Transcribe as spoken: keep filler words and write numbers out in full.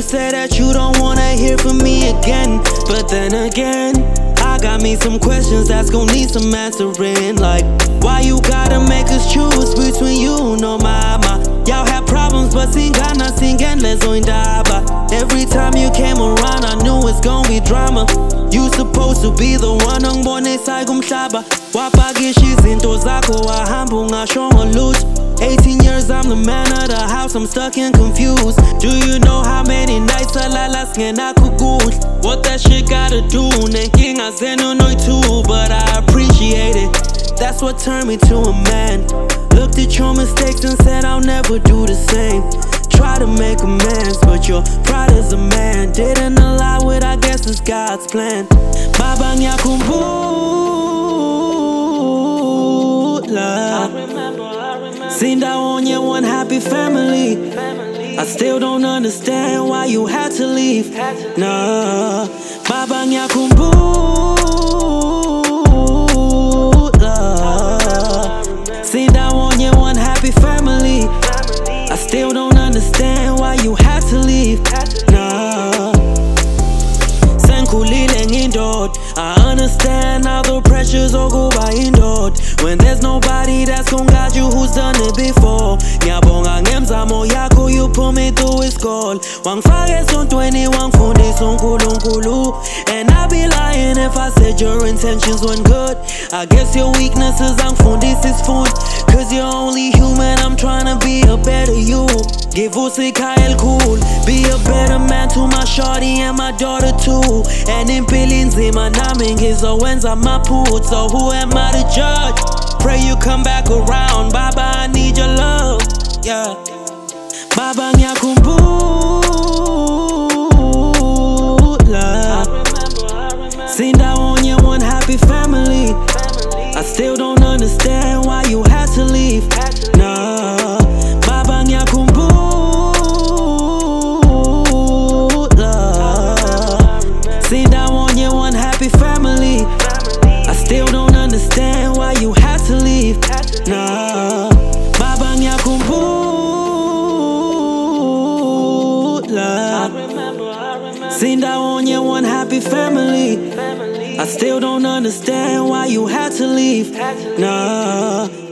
say that you don't wanna hear from me again, but then again, I got me some questions that's gon' need some answering. Like, why you gotta make us choose between you no mama? Y'all have problems, but singana singenlezo indaba. Every time you came around, I knew it's gon' be drama. You supposed to be the one ongibone saykumhlaba. Wapakisha izinto zakho wahamba ungashongo lutho. eighteen years, I'm the man of the house, I'm stuck and confused. Do you know how many nights salala singenakho ukudla? What that shit gotta do, nenkinga zenu noyithu, but I appreciate it. That's what turned me to a man. Looked at your mistakes and said I'll never do the same. Try to make amends, but your pride is a man. Didn't allow it, I guess it's God's plan. Baba ngiyakhumbula sindawonye one happy family. I still don't understand why you had to leave. Nah, Baba ngiyakhumbula sindawonye one happy family. I still don't understand why you had to leave. Nah, sengikhulile ngindod. I understand all the pressures okuba indod. When there's nobody that's gon' guide you who's done it before. Ngiyabonga ngemzamo yakho, you put me through his call. Wangifaka esontweni, wangifundisa uNkulunkulu. And I'd be lying if I said your intentions weren't good. I guess your weaknesses angifundisa isifundo. Cause you're only human, I'm tryna be a better you. Give usikhaya elikhulu. Be a better man to my shorty and my daughter too. And impilo inzima nami ngizowenza amaphutha. So who am I to judge? Pray you come back around, Baba, I need your love, yeah. Baba ngiyakhumbula sindawonye one happy family. I still don't understand why you had to leave. Nah, Baba ngiyakhumbula sindawonye one happy family. I still don't understand why you had to leave. Nah, Baba ngiyakhumbula sindawonye one happy family. I still don't understand why you had to leave. Nah.